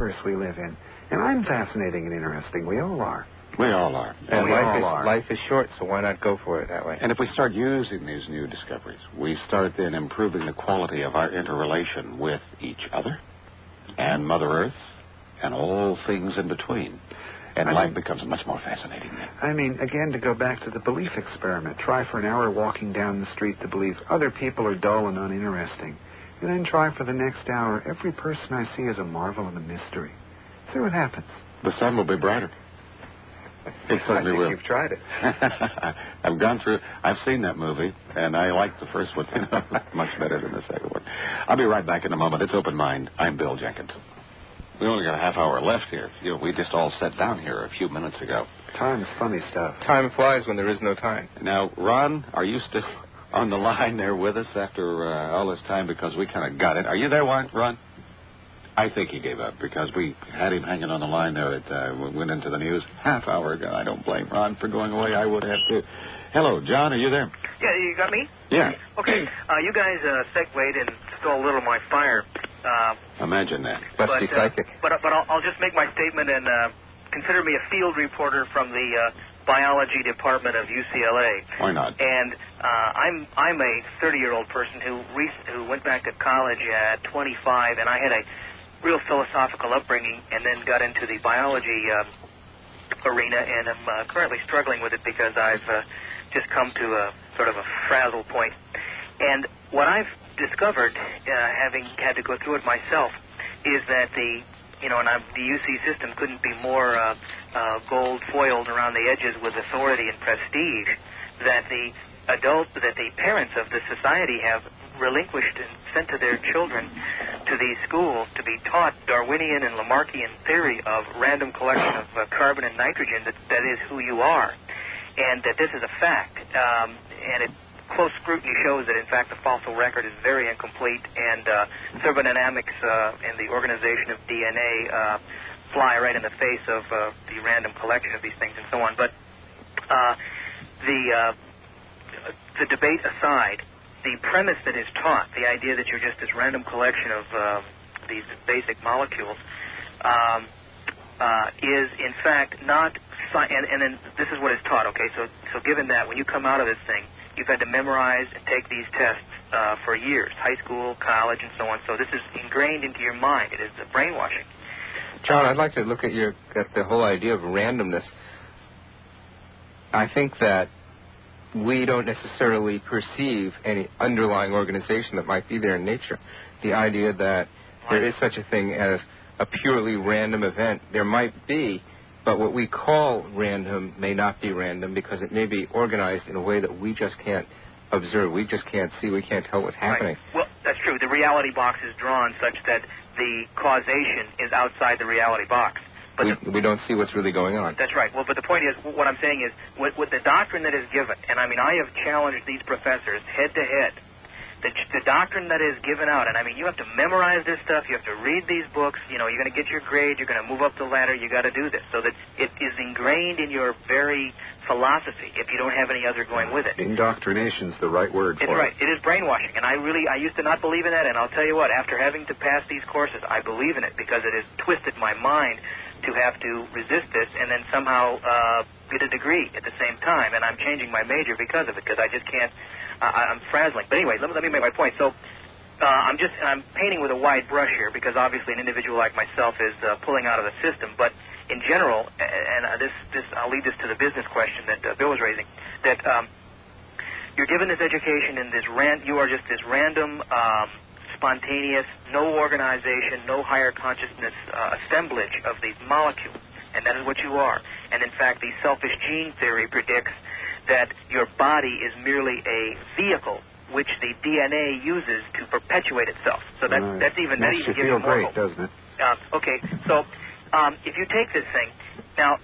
universe we live in. And I'm fascinating and interesting. We all are. We all are. And life is short, so why not go for it that way? And if we start using these new discoveries, we start then improving the quality of our interrelation with each other and Mother Earth and all things in between. And life becomes much more fascinating then. I mean, again, to go back to the belief experiment. Try for an hour walking down the street to believe other people are dull and uninteresting. And then try for the next hour. Every person I see is a marvel and a mystery. See what happens. The sun will be brighter. It certainly will. You've tried it. I've gone through. I've seen that movie, and I like the first one much better than the second one. I'll be right back in a moment. It's Open Mind. I'm Bill Jenkins. We only got a half hour left here. We just all sat down here a few minutes ago. Time is funny stuff. Time flies when there is no time. Now, Ron, are you still on the line there with us after all this time? Because we kind of got it. Are you there, Ron? I think he gave up because we had him hanging on the line there. It went into the news half hour ago. I don't blame Ron for going away. I would have too. Hello, John. Are you there? Yeah, you got me? Yeah. Okay. You guys segued and stole a little of my fire. Imagine that. Must be psychic. But I'll just make my statement and consider me a field reporter from the biology department of UCLA. Why not? And I'm a 30-year-old person who went back to college at 25, and I had a real philosophical upbringing, and then got into the biology arena, and I'm currently struggling with it because I've just come to a sort of a frazzle point. And what I've discovered, having had to go through it myself, is that the UC system couldn't be more gold foiled around the edges with authority and prestige that the parents of the society have relinquished and sent to their children to these schools to be taught Darwinian and Lamarckian theory of random collection of carbon and nitrogen that is who you are, and that this is a fact. And close scrutiny shows that, in fact, the fossil record is very incomplete, and thermodynamics and the organization of DNA fly right in the face of the random collection of these things and so on. But the debate aside, the premise that is taught, the idea that you're just this random collection of these basic molecules, is in fact not. And then this is what is taught. Okay, so given that, when you come out of this thing, you've had to memorize and take these tests for years, high school, college, and so on. So this is ingrained into your mind. It is brainwashing. John, I'd like to look at the whole idea of randomness. I think that we don't necessarily perceive any underlying organization that might be there in nature. The idea that there is such a thing as a purely random event, there might be, but what we call random may not be random because it may be organized in a way that we just can't observe. We just can't see. We can't tell what's happening. Right. Well, that's true. The reality box is drawn such that the causation is outside the reality box. But we don't see what's really going on. That's right. Well, but the point is, what I'm saying is, with the doctrine that is given, and I mean, I have challenged these professors head to head, the doctrine that is given out, and I mean, you have to memorize this stuff, you have to read these books, you're going to get your grade, you're going to move up the ladder, you got to do this, so that it is ingrained in your very philosophy if you don't have any other going with it. Indoctrination's the right word for it. It's right. It is brainwashing, and I used to not believe in that, and I'll tell you what, after having to pass these courses, I believe in it because it has twisted my mind to have to resist this and then somehow get a degree at the same time, and I'm changing my major because of it, because I just can't. I'm frazzling. But anyway, let me make my point. So I'm painting with a wide brush here because obviously an individual like myself is pulling out of the system. But in general, and I'll lead this to the business question that Bill was raising, that you're given this education in this you are just this random, spontaneous, no organization, no higher consciousness assemblage of these molecules, and that is what you are. And in fact, the selfish gene theory predicts that your body is merely a vehicle which the DNA uses to perpetuate itself. So that's even that even gives you more great, doesn't it? Okay, so if you take this thing now,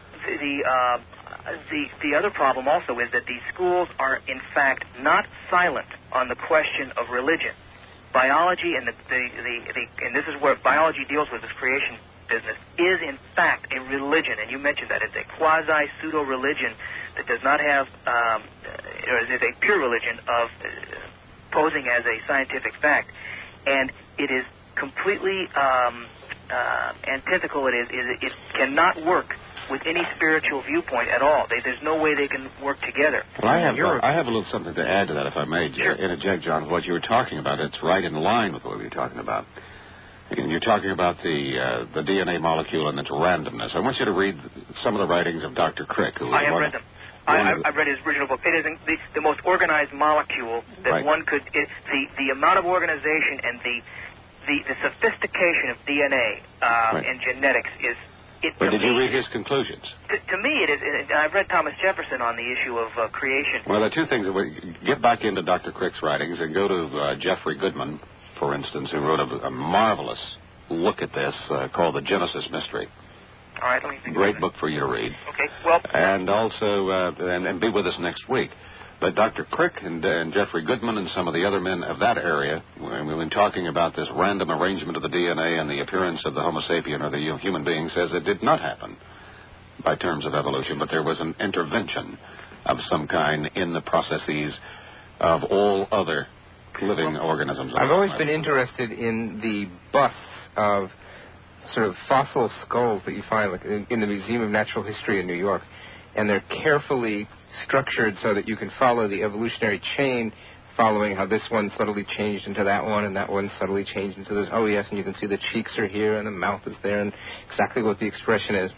the other problem also is that these schools are in fact not silent on the question of religion. Biology and and this is where biology deals with this creation business, is in fact a religion, and you mentioned that it's a quasi-pseudo-religion that does not have, or is a pure religion of posing as a scientific fact, and it is completely antithetical it is it cannot work with any spiritual viewpoint at all. There's no way they can work together. Well, I have a little something to add to that, if I may. Sure. Interject, John. What you were talking about, it's right in line with what we were talking about. And you're talking about the DNA molecule and its randomness. I want you to read some of the writings of Dr. Crick. I have read them. I've read his original book. It is the most organized molecule that right. one could. The amount of organization and the sophistication of DNA right. and genetics is. But did you read his conclusions? To me, it is. I've read Thomas Jefferson on the issue of creation. Well, there are two things. Get back into Dr. Crick's writings and go to Jeffrey Goodman, for instance, who wrote a marvelous look at this called The Genesis Mystery. All right, let me think. Great book for you to read. Okay, well. And also, and be with us next week. But Dr. Crick and Jeffrey Goodman and some of the other men of that area, when we've been talking about this random arrangement of the DNA and the appearance of the Homo sapien or the human being, says it did not happen by terms of evolution, but there was an intervention of some kind in the processes of all other living organisms. I've always been interested in the busts of sort of fossil skulls that you find like in the Museum of Natural History in New York, and they're carefully structured so that you can follow the evolutionary chain, following how this one subtly changed into that one, and that one subtly changed into this. Oh, yes, and you can see the cheeks are here, and the mouth is there, and exactly what the expression is.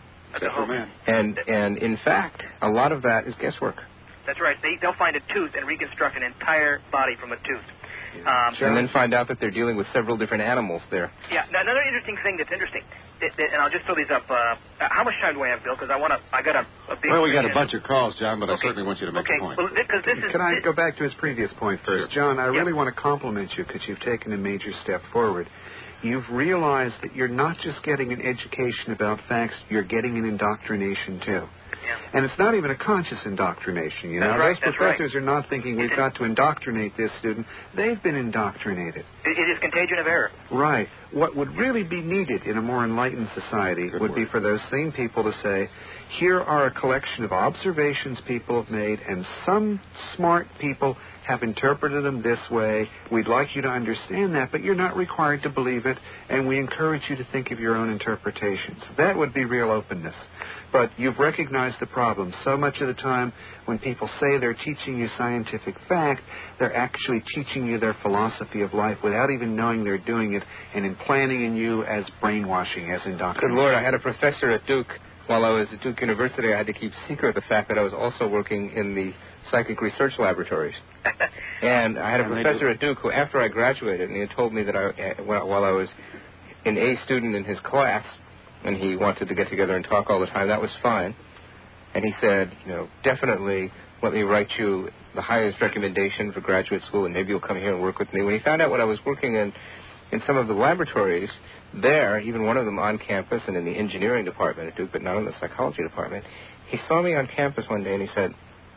And in fact, a lot of that is guesswork. That's right. They'll find a tooth and reconstruct an entire body from a tooth. And then find out that they're dealing with several different animals there. Yeah. Now, another interesting thing that's interesting, and I'll just throw these up. How much time do I have, Bill? Because I got a big. Well, we got a bunch of calls, John, but I certainly want you to make a point. Well, because this is. Can I go back to his previous point first? Sure. John, I really want to compliment you because you've taken a major step forward. You've realized that you're not just getting an education about facts, you're getting an indoctrination, too. Yeah. And it's not even a conscious indoctrination, you know. That's right, Those professors are not thinking we've got to indoctrinate this student. They've been indoctrinated. It is contagion of error. Right. What would really be needed in a more enlightened society would be for those same people to say, here are a collection of observations people have made, and some smart people have interpreted them this way. We'd like you to understand that, but you're not required to believe it, and we encourage you to think of your own interpretations. That would be real openness. But you've recognized the problem. So much of the time when people say they're teaching you scientific fact, they're actually teaching you their philosophy of life without even knowing they're doing it and implanting in you as brainwashing, as indoctrination. Good Lord, I had a professor at Duke. While I was at Duke University, I had to keep secret the fact that I was also working in the psychic research laboratories. And I had a professor at Duke who, after I graduated, and he had told me that while I was an A student in his class, and he wanted to get together and talk all the time, that was fine. And he said, definitely let me write you the highest recommendation for graduate school, and maybe you'll come here and work with me. When he found out what I was working in some of the laboratories there, even one of them on campus and in the engineering department at Duke, but not in the psychology department, he saw me on campus one day and he said,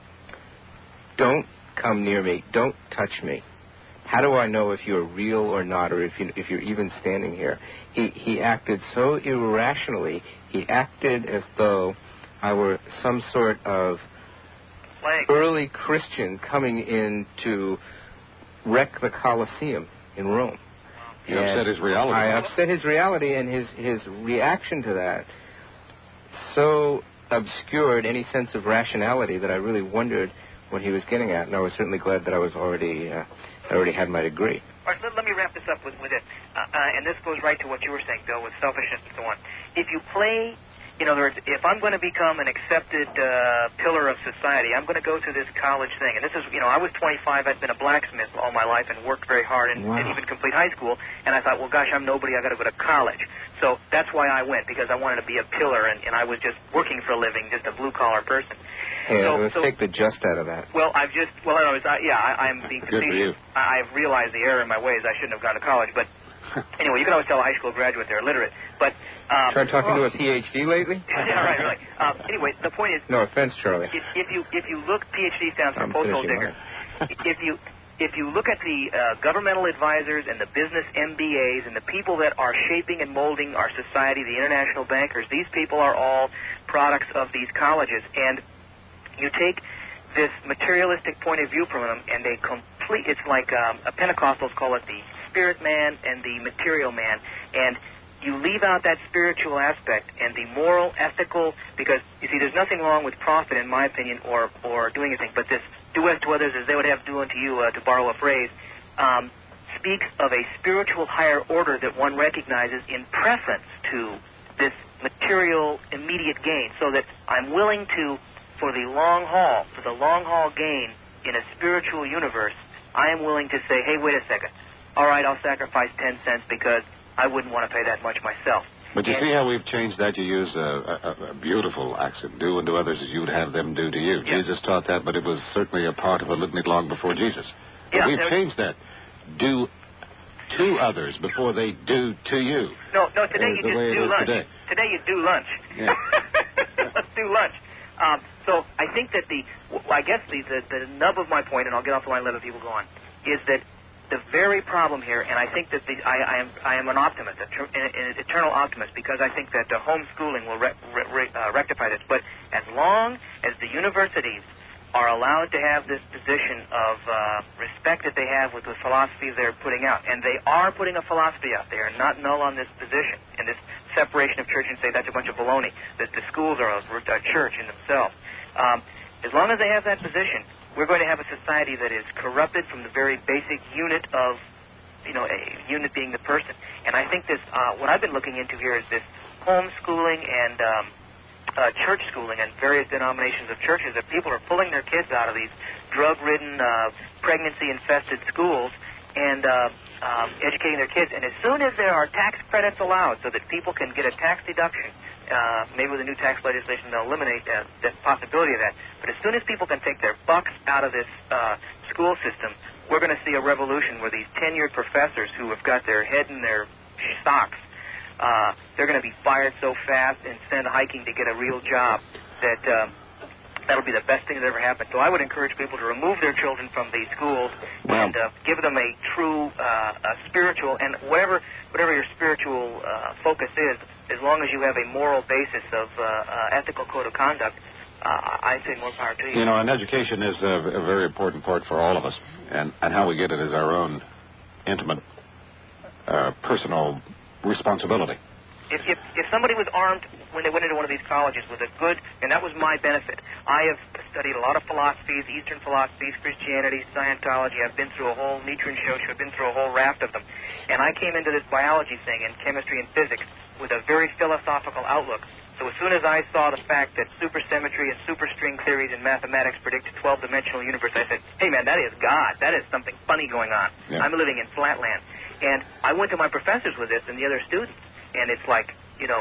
don't come near me, don't touch me. How do I know if you're real or not, or if you're even standing here? He acted so irrationally. He acted as though I were some sort of early Christian coming in to wreck the Colosseum in Rome. You upset his reality. I upset his reality, and his reaction to that so obscured any sense of rationality that I really wondered what he was getting at. And I was certainly glad that I already had my degree. All right, let me wrap this up with it. And this goes right to what you were saying, Bill, with selfishness and so on. If you play, in other words, if I'm going to become an accepted pillar of society, I'm going to go to this college thing. And this is, I was 25. I'd been a blacksmith all my life and worked very hard and even complete high school. And I thought, well, gosh, I'm nobody. I got to go to college. So that's why I went, because I wanted to be a pillar, and I was just working for a living, just a blue-collar person. Hey, let's take the just out of that. Well, I'm being facetious. I've realized the error in my ways. I shouldn't have gone to college. But anyway, you can always tell a high school graduate they're illiterate. But tried talking to a PhD lately? Yeah, right, really. Anyway, the point is... No offense, Charlie. If you look, PhD stands for posthole digger. If you look at the governmental advisors and the business MBAs and the people that are shaping and molding our society, the international bankers, these people are all products of these colleges. And you take this materialistic point of view from them, and it's like Pentecostals call it the spirit man and the material man. And you leave out that spiritual aspect and the moral, ethical, because, you see, there's nothing wrong with profit, in my opinion, or doing anything, but this do unto others as they would have do unto you, to borrow a phrase, speaks of a spiritual higher order that one recognizes in preference to this material immediate gain, so that I'm willing to, for the long haul gain in a spiritual universe, I am willing to say, hey, wait a second, all right, I'll sacrifice 10 cents because I wouldn't want to pay that much myself. But you see how we've changed that? You use a beautiful accent. Do unto others as you would have them do to you. Yeah. Jesus taught that, but it was certainly a part of a litany long before Jesus. But Yeah, we've changed that. Do to others before they do to you. No, today you the way just it do is lunch. today. You do lunch. Yeah. Let's do lunch. So I think that the nub of my point, and I'll get off the line and let other people go on, is that the very problem here, and I think that I am an optimist, an eternal optimist, because I think that homeschooling will rectify this. But as long as the universities are allowed to have this position of respect that they have with the philosophy they're putting out, and they are putting a philosophy out there, not null on this position, and this separation of church and state, that's a bunch of baloney, that the schools are a church in themselves. As long as they have that position, we're going to have a society that is corrupted from the very basic unit of, a unit being the person. And I think this, what I've been looking into here is this homeschooling and church schooling and various denominations of churches, that people are pulling their kids out of these drug-ridden, pregnancy-infested schools and educating their kids. And as soon as there are tax credits allowed so that people can get a tax deduction, maybe with the new tax legislation they'll eliminate the possibility of that. But as soon as people can take their bucks out of this school system, we're going to see a revolution where these tenured professors who have got their head in their socks, they're going to be fired so fast and sent hiking to get a real job that that'll be the best thing that ever happened. So I would encourage people to remove their children from these schools and give them a true spiritual, and whatever your spiritual focus is, as long as you have a moral basis of ethical code of conduct, I say more power to you. And education is a very important part for all of us, and how we get it is our own intimate, personal responsibility. If somebody was armed when they went into one of these colleges with a good, and that was my benefit. I have studied a lot of philosophies, Eastern philosophies, Christianity, Scientology. I've been through a whole Nietzsche and Shoshu. I've been through a whole raft of them. And I came into this biology thing and chemistry and physics with a very philosophical outlook. So as soon as I saw the fact that supersymmetry and superstring theories in mathematics predict a 12-dimensional universe, I said, hey, man, that is God. That is something funny going on. Yeah. I'm living in flatland. And I went to my professors with this and the other students, and it's like,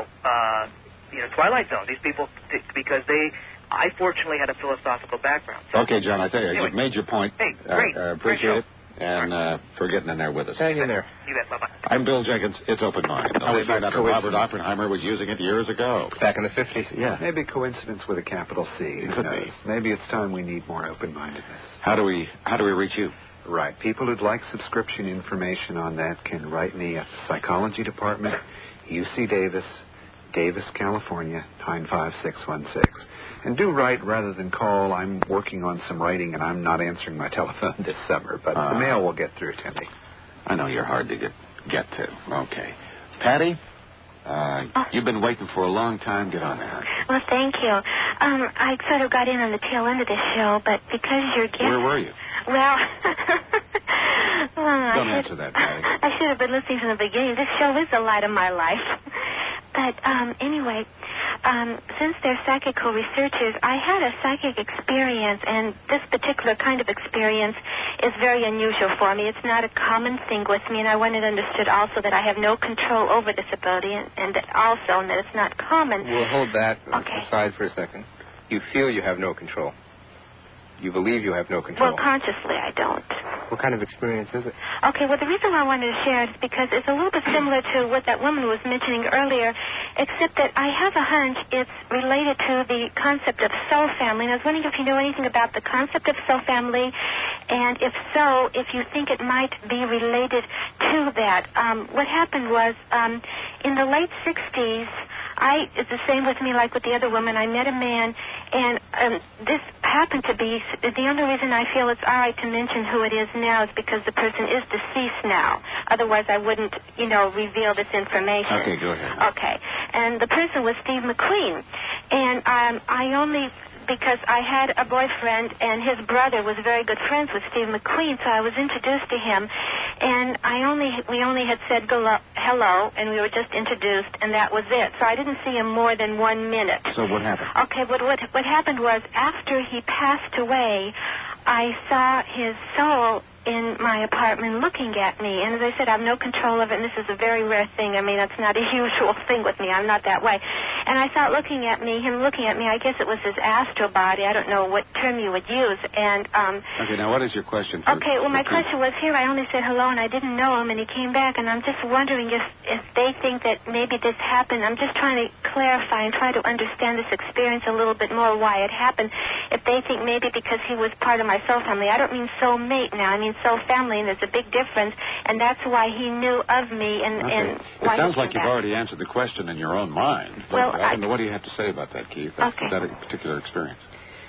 Twilight Zone. These people, because I fortunately had a philosophical background. So, okay, John, I tell you, anyway, you've made your point. Hey, great. Appreciate it. And for getting in there with us. Hang in there. You bet. Bye-bye. I'm Bill Jenkins. It's Open Mind. I found out that Robert Oppenheimer was using it years ago. Back in the 50s. Yeah. Maybe coincidence with a capital C. It could be. Maybe it's time we need more open-mindedness. How do we reach you? Right. People who'd like subscription information on that can write me at the Psychology Department, UC Davis, Davis, California, 95616. And do write rather than call. I'm working on some writing, and I'm not answering my telephone this summer, but the mail will get through to me. I know you're hard to get to. Okay. Patty, you've been waiting for a long time. Get on there. Well, thank you. I sort of got in on the tail end of the show, but because you're guest... Where were you? Well... Don't answer that, Patty. I should have been listening from the beginning. This show is the light of my life. But anyway, since they're psychical researchers, I had a psychic experience, and this particular kind of experience is very unusual for me. It's not a common thing with me, and I wanted understood also that I have no control over this ability, and that also that it's not common. We'll hold that Okay. aside for a second. You feel you have no control. You believe you have no control. Well, consciously, I don't. What kind of experience is it? Okay, well, the reason why I wanted to share it is because it's a little bit similar to what that woman was mentioning earlier, except that I have a hunch it's related to the concept of soul family. And I was wondering if you know anything about the concept of soul family, and if so, if you think it might be related to that. What happened was, in the late 60s, it's the same with me like with the other woman. I met a man, And this happened to be, the only reason I feel it's all right to mention who it is now is because the person is deceased now. Otherwise, I wouldn't, reveal this information. Okay, go ahead. Okay. And the person was Steve McQueen. And I only, because I had a boyfriend and his brother was very good friends with Steve McQueen, so I was introduced to him. And we only had said hello, and we were just introduced, and that was it. So I didn't see him more than 1 minute. So what happened? Okay, but what happened was after he passed away, I saw his soul in my apartment looking at me. And as I said, I have no control of it, and this is a very rare thing. I mean, that's not a usual thing with me. I'm not that way. And I thought him looking at me, I guess it was his astral body. I don't know what term you would use. And okay, now what is your question? Okay, well, my question was here. I only said hello, and I didn't know him, and he came back, and I'm just wondering if they think that maybe this happened. I'm just trying to clarify and try to understand this experience a little bit more, why it happened. If they think maybe because he was part of my soul family. I don't mean soulmate now. I mean soul family, and there's a big difference, and that's why he knew of me. And why it sounds like you've back. already answered the question in your own mind. But well, I don't know. What do you have to say about that, Keith? That particular experience.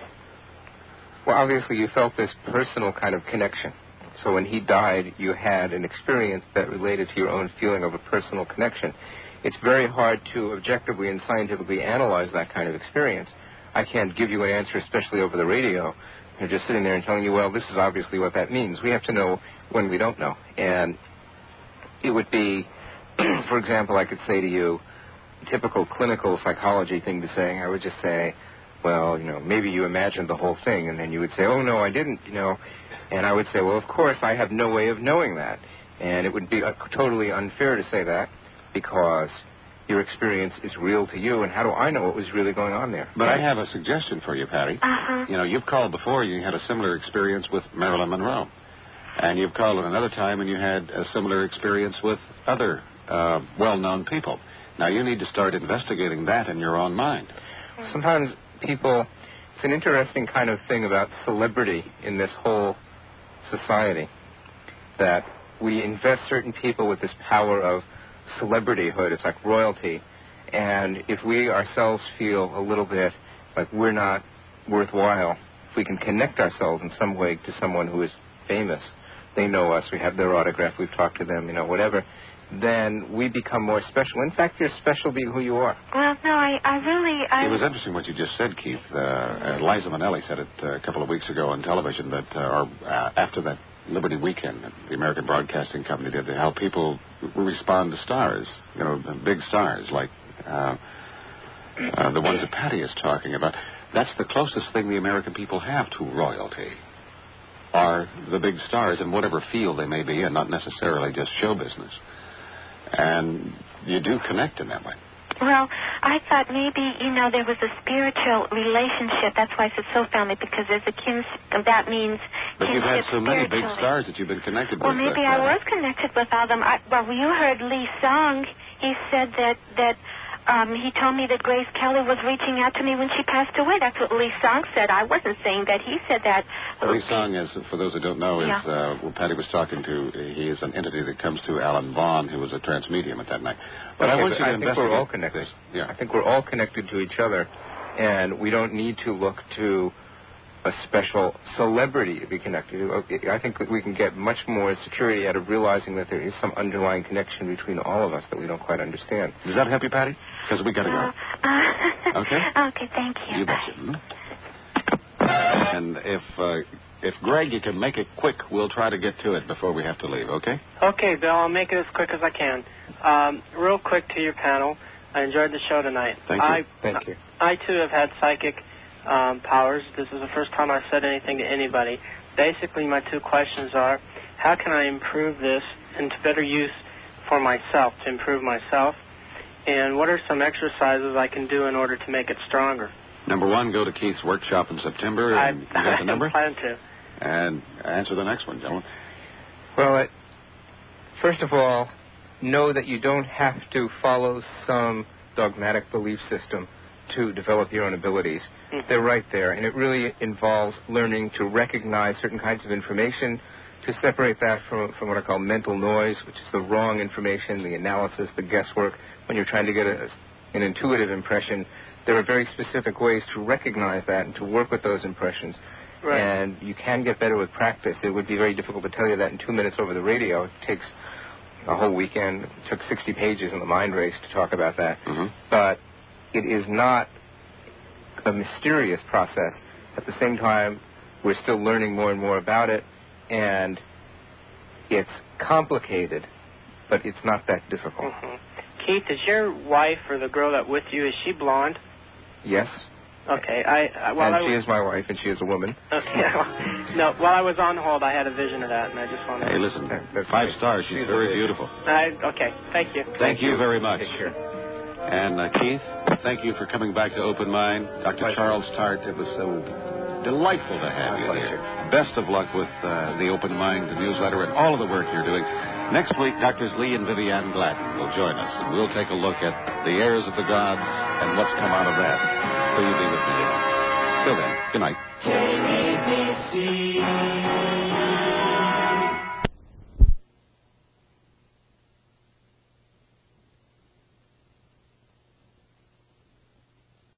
Well, obviously you felt this personal kind of connection. So when he died, you had an experience that related to your own feeling of a personal connection. It's very hard to objectively and scientifically analyze that kind of experience. I can't give you an answer, especially over the radio. You're just sitting there and telling you, well, this is obviously what that means. We have to know when we don't know. And it would be, for example, I could say to you, typical clinical psychology thing to say, I would just say, well, maybe you imagined the whole thing, and then you would say, oh, no, I didn't, And I would say, well, of course, I have no way of knowing that. And it would be totally unfair to say that because your experience is real to you, and how do I know what was really going on there? But I have a suggestion for you, Patty. Uh-huh. You've called before, you had a similar experience with Marilyn Monroe. And you've called at another time, and you had a similar experience with other well-known people. Now, you need to start investigating that in your own mind. Sometimes it's an interesting kind of thing about celebrity in this whole society, that we invest certain people with this power of celebrityhood. It's like royalty. And if we ourselves feel a little bit like we're not worthwhile, if we can connect ourselves in some way to someone who is famous, they know us, we have their autograph, we've talked to them, whatever, then we become more special. In fact, you're special being who you are. Well, no, I It was interesting what you just said, Keith. Liza Minnelli said it a couple of weeks ago on television that after that Liberty Weekend that the American Broadcasting Company did, how people respond to stars, big stars like the ones that Patty is talking about. That's the closest thing the American people have to royalty, are the big stars in whatever field they may be, and not necessarily just show business. And you do connect in that way. Well, I thought maybe, there was a spiritual relationship. That's why I said soul family, because there's a that means But you've had so many big spiritually. stars that you've been connected Well, with. maybe I was connected with all them. You heard Lee Sung. He said that he told me that Grace Kelly was reaching out to me when she passed away. That's what Lee Sung said. I wasn't saying that. He said that. Lee Sung, is, for those who don't know, is what Patty was talking to. He is an entity that comes through Alan Vaughn, who was a trance medium at that night. But I want you to investigate. I think we're all connected. Yeah. I think we're all connected to each other, and we don't need to look to a special celebrity to be connected to. I think that we can get much more security out of realizing that there is some underlying connection between all of us that we don't quite understand. Does that help you, Patty? Because we got to go. Okay? Okay, thank you. You betcha. And if Greg, you can make it quick, we'll try to get to it before we have to leave, okay? Okay, Bill, I'll make it as quick as I can. Real quick to your panel, I enjoyed the show tonight. Thank you. Thank you. I, too, have had psychic powers. This is the first time I've said anything to anybody. Basically, my two questions are, how can I improve this into better use for myself, to improve myself? And what are some exercises I can do in order to make it stronger? Number one, go to Keith's workshop in September. And you got the number? I plan to. And answer the next one, gentlemen. Well, first of all, know that you don't have to follow some dogmatic belief system to develop your own abilities. Mm-hmm. They're right there, and it really involves learning to recognize certain kinds of information, to separate that from what I call mental noise, which is the wrong information, the analysis, the guesswork. When you're trying to get an intuitive impression, there are very specific ways to recognize that and to work with those impressions. Right. And you can get better with practice. It would be very difficult to tell you that in 2 minutes over the radio. It takes a whole weekend. It took 60 pages in the Mind Race to talk about that. Mm-hmm. But it is not a mysterious process. At the same time, we're still learning more and more about it, and it's complicated, but it's not that difficult. Mm-hmm. Keith, is your wife or the girl that with you, is she blonde? Yes. Okay. She is my wife, and she is a woman. Okay. No, while I was on hold, I had a vision of that, and I just wanted to... Hey, listen, 5 stars. She's very beautiful. Okay. Thank you. Thank you very much. Take care. And Keith, thank you for coming back to Open Mind. Dr. Charles Tart, it was so delightful to have you here. Best of luck with the Open Mind newsletter and all of the work you're doing. Next week, Drs. Lee and Vivian Gladden will join us, and we'll take a look at the heirs of the gods and what's come out of that. So you be with me. Till then, good night.